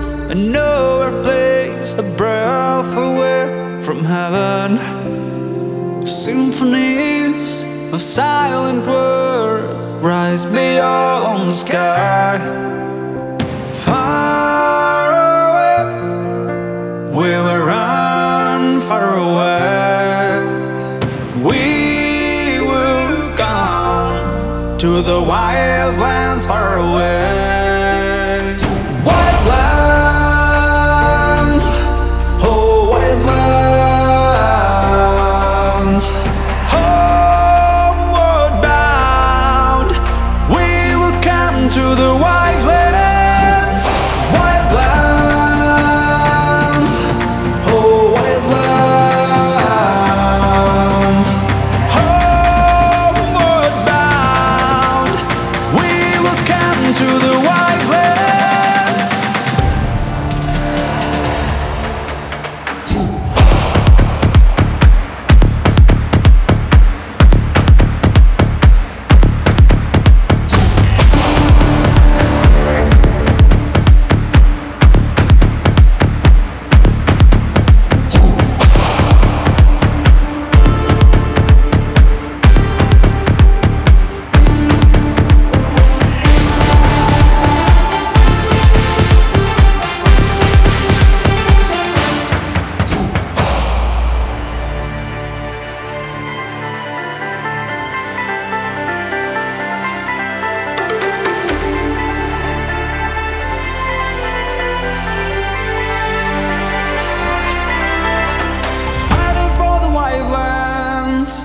wildlands, and nowhere place a breath away from heaven. Symphonies of silent words rise beyond the sky. Far away, we will run far away. We will come to the wildlands far away. Wildlands, oh wildlands, homeward bound. We will come to the wildlands. Wildlands, oh wildlands, homeward bound. We will come to the wildlands.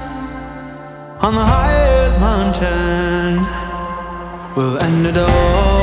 On the highest mountain, we'll end it all.